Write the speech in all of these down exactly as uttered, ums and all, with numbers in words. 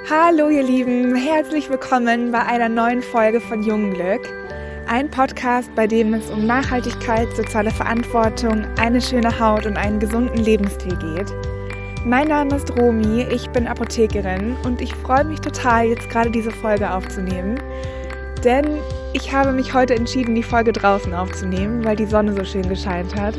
Hallo ihr Lieben, herzlich willkommen bei einer neuen Folge von Jungglück. Ein Podcast, bei dem es um Nachhaltigkeit, soziale Verantwortung, eine schöne Haut und einen gesunden Lebensstil geht. Mein Name ist Romy, ich bin Apothekerin und ich freue mich total, jetzt gerade diese Folge aufzunehmen. Denn ich habe mich heute entschieden, die Folge draußen aufzunehmen, weil die Sonne so schön gescheint hat.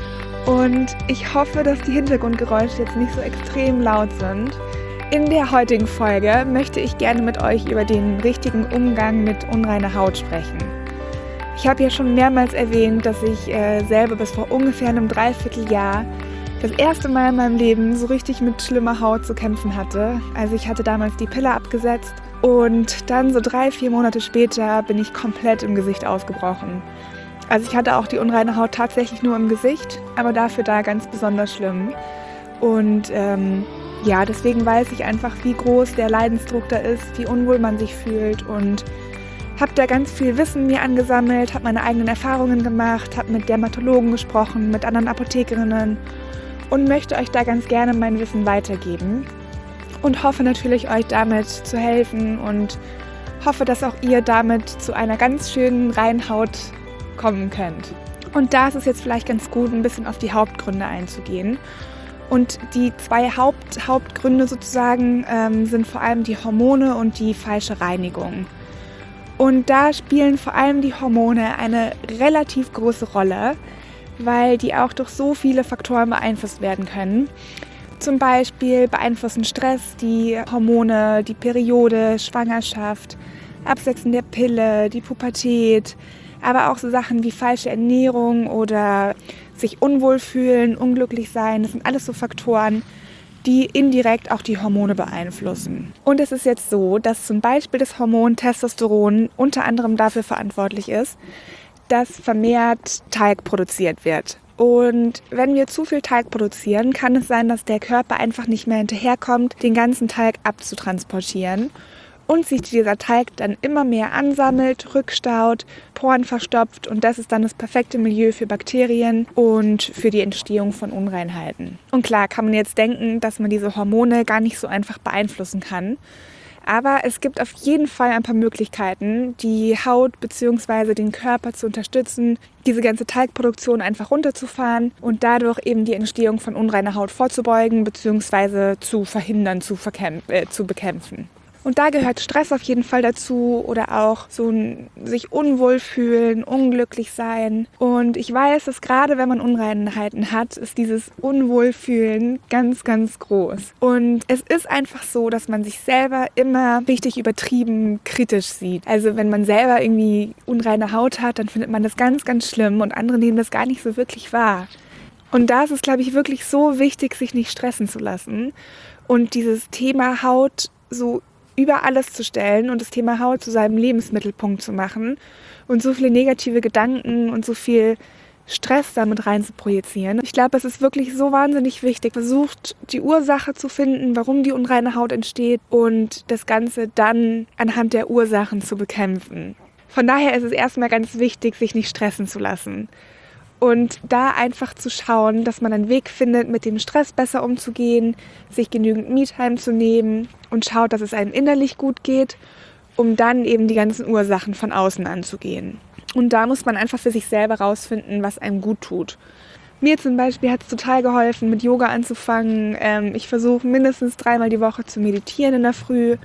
Und ich hoffe, dass die Hintergrundgeräusche jetzt nicht so extrem laut sind. In der heutigen Folge möchte ich gerne mit euch über den richtigen Umgang mit unreiner Haut sprechen. Ich habe ja schon mehrmals erwähnt, dass ich äh, selber bis vor ungefähr einem Dreivierteljahr das erste Mal in meinem Leben so richtig mit schlimmer Haut zu kämpfen hatte. Also ich hatte damals die Pille abgesetzt und dann so drei, vier Monate später bin ich komplett im Gesicht ausgebrochen. Also ich hatte auch die unreine Haut tatsächlich nur im Gesicht, aber dafür da ganz besonders schlimm. Und ähm, ja, deswegen weiß ich einfach, wie groß der Leidensdruck da ist, wie unwohl man sich fühlt und habe da ganz viel Wissen mir angesammelt, habe meine eigenen Erfahrungen gemacht, habe mit Dermatologen gesprochen, mit anderen Apothekerinnen und möchte euch da ganz gerne mein Wissen weitergeben und hoffe natürlich, euch damit zu helfen und hoffe, dass auch ihr damit zu einer ganz schönen reinen Haut kommen könnt. Und da ist es jetzt vielleicht ganz gut, ein bisschen auf die Hauptgründe einzugehen. Und die zwei Haupt, Hauptgründe sozusagen ähm, sind vor allem die Hormone und die falsche Reinigung. Und da spielen vor allem die Hormone eine relativ große Rolle, weil die auch durch so viele Faktoren beeinflusst werden können. Zum Beispiel beeinflussen Stress die Hormone, die Periode, Schwangerschaft, Absetzen der Pille, die Pubertät, aber auch so Sachen wie falsche Ernährung oder sich unwohl fühlen, unglücklich sein. Das sind alles so Faktoren, die indirekt auch die Hormone beeinflussen. Und es ist jetzt so, dass zum Beispiel das Hormon Testosteron unter anderem dafür verantwortlich ist, dass vermehrt Talg produziert wird. Und wenn wir zu viel Talg produzieren, kann es sein, dass der Körper einfach nicht mehr hinterherkommt, den ganzen Talg abzutransportieren. Und sich dieser Talg dann immer mehr ansammelt, rückstaut, Poren verstopft und das ist dann das perfekte Milieu für Bakterien und für die Entstehung von Unreinheiten. Und klar kann man jetzt denken, dass man diese Hormone gar nicht so einfach beeinflussen kann, aber es gibt auf jeden Fall ein paar Möglichkeiten, die Haut bzw. den Körper zu unterstützen, diese ganze Talgproduktion einfach runterzufahren und dadurch eben die Entstehung von unreiner Haut vorzubeugen bzw. zu verhindern, zu, verkämpf- äh, zu bekämpfen. Und da gehört Stress auf jeden Fall dazu oder auch so ein sich unwohl fühlen, unglücklich sein. Und ich weiß, dass gerade wenn man Unreinheiten hat, ist dieses Unwohlfühlen ganz, ganz groß. Und es ist einfach so, dass man sich selber immer richtig übertrieben kritisch sieht. Also wenn man selber irgendwie unreine Haut hat, dann findet man das ganz, ganz schlimm und andere nehmen das gar nicht so wirklich wahr. Und da ist es, glaube ich, wirklich so wichtig, sich nicht stressen zu lassen und dieses Thema Haut so über alles zu stellen und das Thema Haut zu seinem Lebensmittelpunkt zu machen und so viele negative Gedanken und so viel Stress damit rein zu projizieren. Ich glaube, es ist wirklich so wahnsinnig wichtig. Versucht, die Ursache zu finden, warum die unreine Haut entsteht und das Ganze dann anhand der Ursachen zu bekämpfen. Von daher ist es erstmal ganz wichtig, sich nicht stressen zu lassen. Und da einfach zu schauen, dass man einen Weg findet, mit dem Stress besser umzugehen, sich genügend Me-Time zu nehmen und schaut, dass es einem innerlich gut geht, um dann eben die ganzen Ursachen von außen anzugehen. Und da muss man einfach für sich selber rausfinden, was einem gut tut. Mir zum Beispiel hat es total geholfen, mit Yoga anzufangen. Ähm, ich versuche mindestens dreimal die Woche zu meditieren in der Früh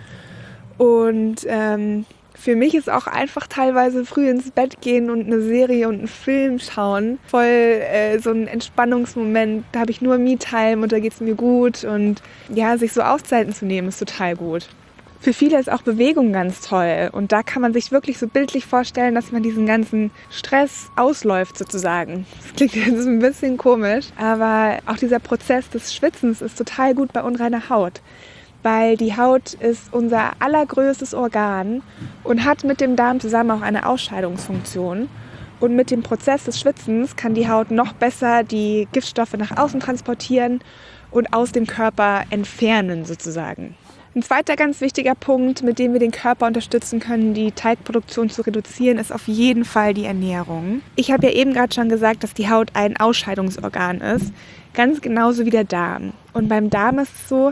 und ähm, für mich ist auch einfach teilweise früh ins Bett gehen und eine Serie und einen Film schauen voll äh, so ein Entspannungsmoment. Da habe ich nur Me-Time und da geht es mir gut. Und ja, sich so Auszeiten zu nehmen, ist total gut. Für viele ist auch Bewegung ganz toll. Und da kann man sich wirklich so bildlich vorstellen, dass man diesen ganzen Stress ausläuft sozusagen. Das klingt jetzt ein bisschen komisch, aber auch dieser Prozess des Schwitzens ist total gut bei unreiner Haut. Weil die Haut ist unser allergrößtes Organ und hat mit dem Darm zusammen auch eine Ausscheidungsfunktion. Und mit dem Prozess des Schwitzens kann die Haut noch besser die Giftstoffe nach außen transportieren und aus dem Körper entfernen sozusagen. Ein zweiter ganz wichtiger Punkt, mit dem wir den Körper unterstützen können, die Talgproduktion zu reduzieren, ist auf jeden Fall die Ernährung. Ich habe ja eben gerade schon gesagt, dass die Haut ein Ausscheidungsorgan ist, ganz genauso wie der Darm. Und beim Darm ist es so,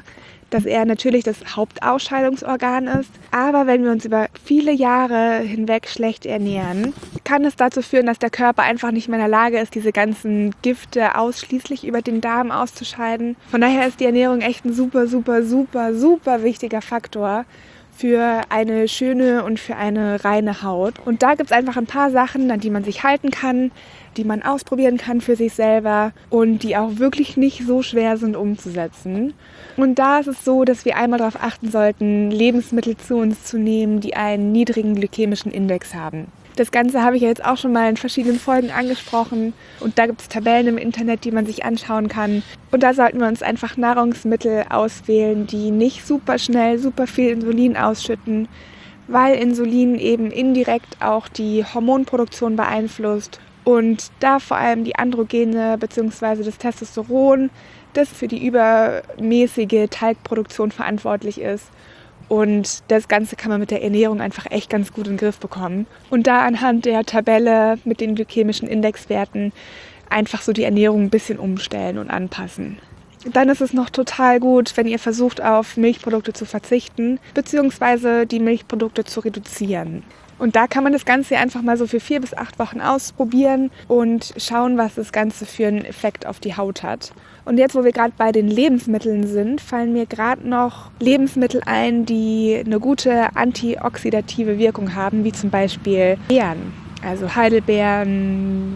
dass er natürlich das Hauptausscheidungsorgan ist. Aber wenn wir uns über viele Jahre hinweg schlecht ernähren, kann es dazu führen, dass der Körper einfach nicht mehr in der Lage ist, diese ganzen Gifte ausschließlich über den Darm auszuscheiden. Von daher ist die Ernährung echt ein super, super, super, super wichtiger Faktor für eine schöne und für eine reine Haut. Und da gibt es einfach ein paar Sachen, an die man sich halten kann, die man ausprobieren kann für sich selber und die auch wirklich nicht so schwer sind umzusetzen. Und da ist es so, dass wir einmal darauf achten sollten, Lebensmittel zu uns zu nehmen, die einen niedrigen glykämischen Index haben. Das Ganze habe ich ja jetzt auch schon mal in verschiedenen Folgen angesprochen und da gibt es Tabellen im Internet, die man sich anschauen kann. Und da sollten wir uns einfach Nahrungsmittel auswählen, die nicht super schnell, super viel Insulin ausschütten, weil Insulin eben indirekt auch die Hormonproduktion beeinflusst und da vor allem die Androgene bzw. das Testosteron, das für die übermäßige Talgproduktion verantwortlich ist. Und das Ganze kann man mit der Ernährung einfach echt ganz gut in den Griff bekommen. Und da anhand der Tabelle mit den glykämischen Indexwerten einfach so die Ernährung ein bisschen umstellen und anpassen. Dann ist es noch total gut, wenn ihr versucht, auf Milchprodukte zu verzichten, beziehungsweise die Milchprodukte zu reduzieren. Und da kann man das Ganze einfach mal so für vier bis acht Wochen ausprobieren und schauen, was das Ganze für einen Effekt auf die Haut hat. Und jetzt, wo wir gerade bei den Lebensmitteln sind, fallen mir gerade noch Lebensmittel ein, die eine gute antioxidative Wirkung haben, wie zum Beispiel Beeren. Also Heidelbeeren,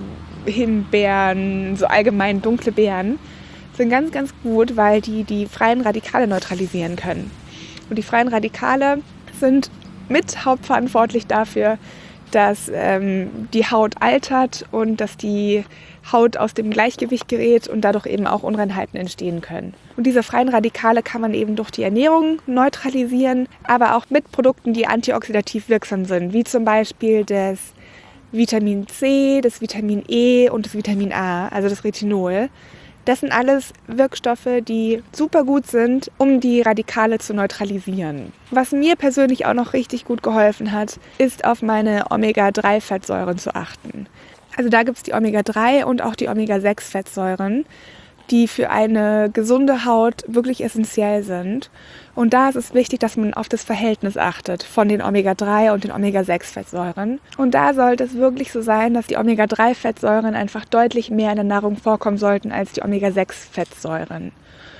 Himbeeren, so allgemein dunkle Beeren sind ganz, ganz gut, weil die die freien Radikale neutralisieren können. Und die freien Radikale sind mit hauptverantwortlich dafür, dass ähm, die Haut altert und dass die Haut aus dem Gleichgewicht gerät und dadurch eben auch Unreinheiten entstehen können. Und diese freien Radikale kann man eben durch die Ernährung neutralisieren, aber auch mit Produkten, die antioxidativ wirksam sind, wie zum Beispiel das Vitamin C, das Vitamin E und das Vitamin A, also das Retinol. Das sind alles Wirkstoffe, die super gut sind, um die Radikale zu neutralisieren. Was mir persönlich auch noch richtig gut geholfen hat, ist auf meine Omega drei Fettsäuren zu achten. Also da gibt es die Omega drei und auch die Omega sechs Fettsäuren, die für eine gesunde Haut wirklich essentiell sind. Und da ist es wichtig, dass man auf das Verhältnis achtet von den Omega drei und den Omega sechs Fettsäuren. Und da sollte es wirklich so sein, dass die Omega drei Fettsäuren einfach deutlich mehr in der Nahrung vorkommen sollten als die Omega sechs Fettsäuren.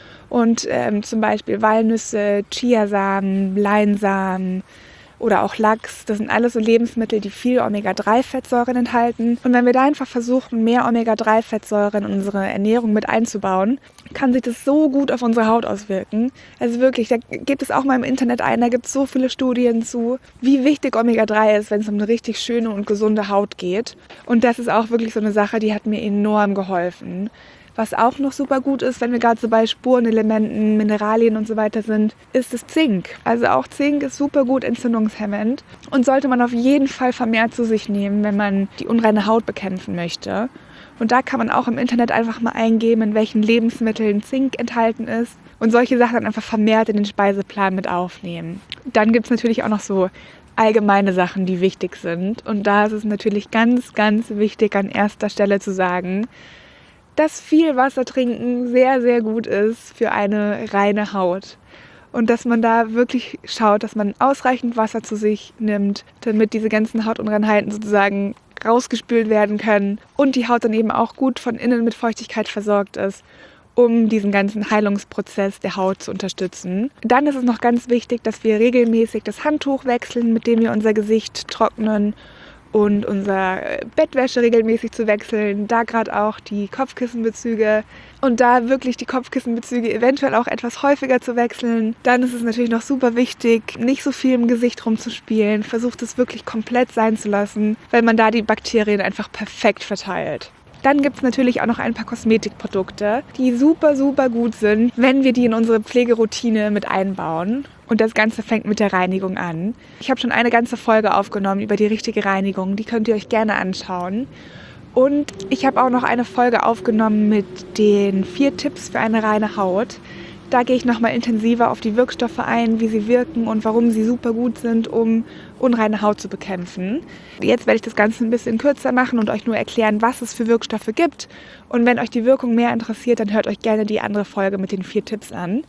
Und ähm, zum Beispiel Walnüsse, Chiasamen, Leinsamen oder auch Lachs, das sind alles so Lebensmittel, die viel Omega drei Fettsäuren enthalten. Und wenn wir da einfach versuchen, mehr Omega drei Fettsäuren in unsere Ernährung mit einzubauen, kann sich das so gut auf unsere Haut auswirken. Also wirklich, da gibt es auch mal im Internet ein, da gibt es so viele Studien zu, wie wichtig Omega drei ist, wenn es um eine richtig schöne und gesunde Haut geht. Und das ist auch wirklich so eine Sache, die hat mir enorm geholfen. Was auch noch super gut ist, wenn wir gerade so bei Spurenelementen, Mineralien und so weiter sind, ist das Zink. Also auch Zink ist super gut entzündungshemmend und sollte man auf jeden Fall vermehrt zu sich nehmen, wenn man die unreine Haut bekämpfen möchte. Und da kann man auch im Internet einfach mal eingeben, in welchen Lebensmitteln Zink enthalten ist und solche Sachen dann einfach vermehrt in den Speiseplan mit aufnehmen. Dann gibt es natürlich auch noch so allgemeine Sachen, die wichtig sind. Und da ist es natürlich ganz, ganz wichtig, an erster Stelle zu sagen, dass viel Wasser trinken sehr, sehr gut ist für eine reine Haut. Und dass man da wirklich schaut, dass man ausreichend Wasser zu sich nimmt, damit diese ganzen Hautunreinheiten sozusagen rausgespült werden können und die Haut dann eben auch gut von innen mit Feuchtigkeit versorgt ist, um diesen ganzen Heilungsprozess der Haut zu unterstützen. Dann ist es noch ganz wichtig, dass wir regelmäßig das Handtuch wechseln, mit dem wir unser Gesicht trocknen, und unser Bettwäsche regelmäßig zu wechseln, da gerade auch die Kopfkissenbezüge und da wirklich die Kopfkissenbezüge eventuell auch etwas häufiger zu wechseln. Dann ist es natürlich noch super wichtig, nicht so viel im Gesicht rumzuspielen, versucht es wirklich komplett sein zu lassen, weil man da die Bakterien einfach perfekt verteilt. Dann gibt es natürlich auch noch ein paar Kosmetikprodukte, die super, super gut sind, wenn wir die in unsere Pflegeroutine mit einbauen. Und das Ganze fängt mit der Reinigung an. Ich habe schon eine ganze Folge aufgenommen über die richtige Reinigung. Die könnt ihr euch gerne anschauen. Und ich habe auch noch eine Folge aufgenommen mit den vier Tipps für eine reine Haut. Da gehe ich nochmal intensiver auf die Wirkstoffe ein, wie sie wirken und warum sie super gut sind, um unreine Haut zu bekämpfen. Jetzt werde ich das Ganze ein bisschen kürzer machen und euch nur erklären, was es für Wirkstoffe gibt. Und wenn euch die Wirkung mehr interessiert, dann hört euch gerne die andere Folge mit den vier Tipps an.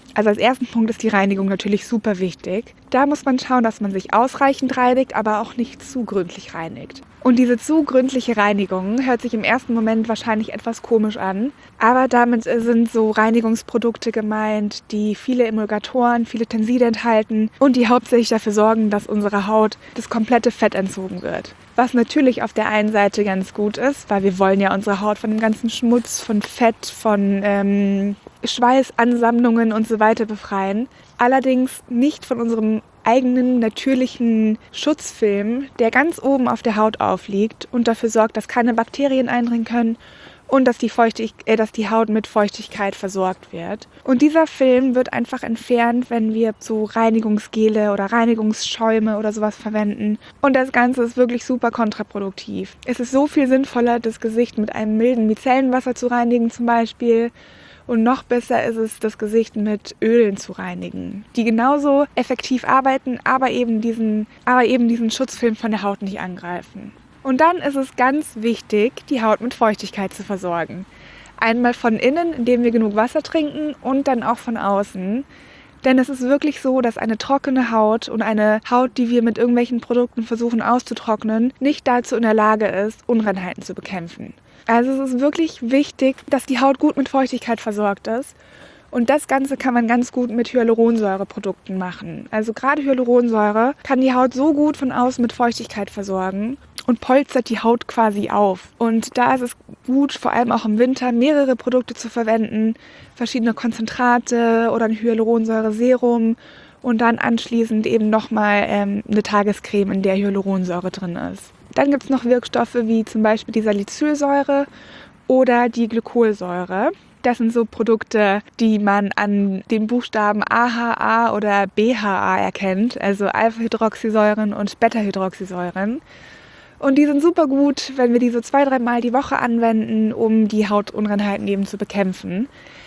Also als ersten Punkt ist die Reinigung natürlich super wichtig. Da muss man schauen, dass man sich ausreichend reinigt, aber auch nicht zu gründlich reinigt. Und diese zu gründliche Reinigung hört sich im ersten Moment wahrscheinlich etwas komisch an, aber damit sind so Reinigungsprodukte gemeint, die viele Emulgatoren, viele Tenside enthalten und die hauptsächlich dafür sorgen, dass unserer Haut das komplette Fett entzogen wird. Was natürlich auf der einen Seite ganz gut ist, weil wir wollen ja unsere Haut von dem ganzen Schmutz, von Fett, von ähm, Schweißansammlungen und so weiter befreien. Allerdings nicht von unserem eigenen natürlichen Schutzfilm, der ganz oben auf der Haut aufliegt und dafür sorgt, dass keine Bakterien eindringen können und dass die, Feuchtig- äh, dass die Haut mit Feuchtigkeit versorgt wird. Und dieser Film wird einfach entfernt, wenn wir so Reinigungsgele oder Reinigungsschäume oder sowas verwenden. Und das Ganze ist wirklich super kontraproduktiv. Es ist so viel sinnvoller, das Gesicht mit einem milden Micellenwasser zu reinigen zum Beispiel. Und noch besser ist es, das Gesicht mit Ölen zu reinigen, die genauso effektiv arbeiten, aber eben diesen, aber eben diesen Schutzfilm von der Haut nicht angreifen. Und dann ist es ganz wichtig, die Haut mit Feuchtigkeit zu versorgen. Einmal von innen, indem wir genug Wasser trinken, und dann auch von außen. Denn es ist wirklich so, dass eine trockene Haut und eine Haut, die wir mit irgendwelchen Produkten versuchen auszutrocknen, nicht dazu in der Lage ist, Unreinheiten zu bekämpfen. Also es ist wirklich wichtig, dass die Haut gut mit Feuchtigkeit versorgt ist. Und das Ganze kann man ganz gut mit Hyaluronsäureprodukten machen. Also gerade Hyaluronsäure kann die Haut so gut von außen mit Feuchtigkeit versorgen und polstert die Haut quasi auf. Und da ist es gut, vor allem auch im Winter, mehrere Produkte zu verwenden, verschiedene Konzentrate oder ein Hyaluronsäure-Serum und dann anschließend eben nochmal ähm, eine Tagescreme, in der Hyaluronsäure drin ist. Dann gibt es noch Wirkstoffe wie zum Beispiel die Salicylsäure oder die Glykolsäure. Das sind so Produkte, die man an den Buchstaben A H A oder B H A erkennt, also Alpha-Hydroxysäuren und Beta-Hydroxysäuren. Und die sind super gut, wenn wir die so zwei, dreimal die Woche anwenden, um die Hautunreinheiten eben zu bekämpfen.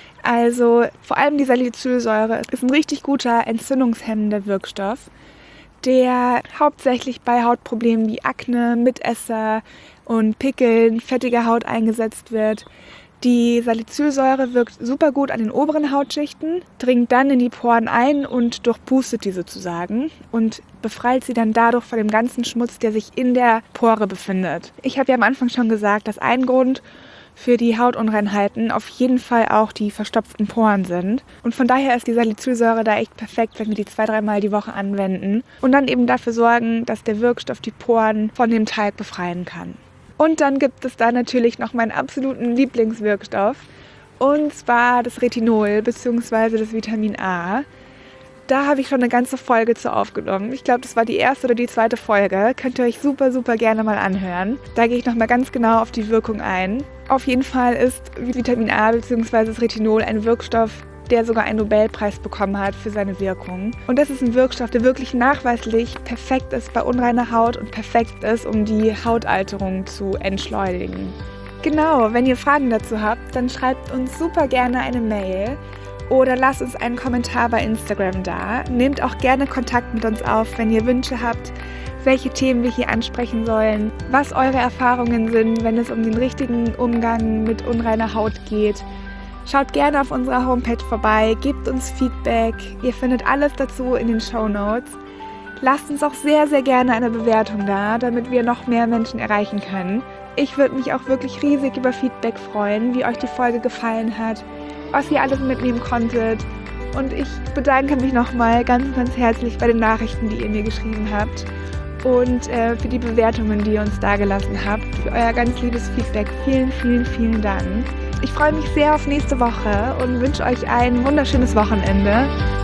Also vor allem die Salicylsäure ist ein richtig guter entzündungshemmender Wirkstoff, der hauptsächlich bei Hautproblemen wie Akne, Mitesser und Pickeln, fettiger Haut eingesetzt wird. Die Salicylsäure wirkt super gut an den oberen Hautschichten, dringt dann in die Poren ein und durchpustet die sozusagen und befreit sie dann dadurch von dem ganzen Schmutz, der sich in der Pore befindet. Ich habe ja am Anfang schon gesagt, dass ein Grund für die Hautunreinheiten auf jeden Fall auch die verstopften Poren sind. Und von daher ist die Salicylsäure da echt perfekt, wenn wir die zwei, dreimal die Woche anwenden und dann eben dafür sorgen, dass der Wirkstoff die Poren von dem Talg befreien kann. Und dann gibt es da natürlich noch meinen absoluten Lieblingswirkstoff, und zwar das Retinol bzw. das Vitamin A. Da habe ich schon eine ganze Folge zu aufgenommen. Ich glaube, das war die erste oder die zweite Folge. Könnt ihr euch super, super gerne mal anhören. Da gehe ich nochmal ganz genau auf die Wirkung ein. Auf jeden Fall ist Vitamin A bzw. das Retinol ein Wirkstoff, der sogar einen Nobelpreis bekommen hat für seine Wirkung. Und das ist ein Wirkstoff, der wirklich nachweislich perfekt ist bei unreiner Haut und perfekt ist, um die Hautalterung zu entschleunigen. Genau, wenn ihr Fragen dazu habt, dann schreibt uns super gerne eine Mail oder lasst uns einen Kommentar bei Instagram da. Nehmt auch gerne Kontakt mit uns auf, wenn ihr Wünsche habt, welche Themen wir hier ansprechen sollen, was eure Erfahrungen sind, wenn es um den richtigen Umgang mit unreiner Haut geht. Schaut gerne auf unserer Homepage vorbei, gebt uns Feedback. Ihr findet alles dazu in den Shownotes. Lasst uns auch sehr, sehr gerne eine Bewertung da, damit wir noch mehr Menschen erreichen können. Ich würde mich auch wirklich riesig über Feedback freuen, wie euch die Folge gefallen hat, was ihr alles mitnehmen konntet. Und ich bedanke mich nochmal ganz, ganz herzlich bei den Nachrichten, die ihr mir geschrieben habt. Und äh, für die Bewertungen, die ihr uns dagelassen habt, für euer ganz liebes Feedback. Vielen, vielen, vielen Dank. Ich freue mich sehr auf nächste Woche und wünsche euch ein wunderschönes Wochenende.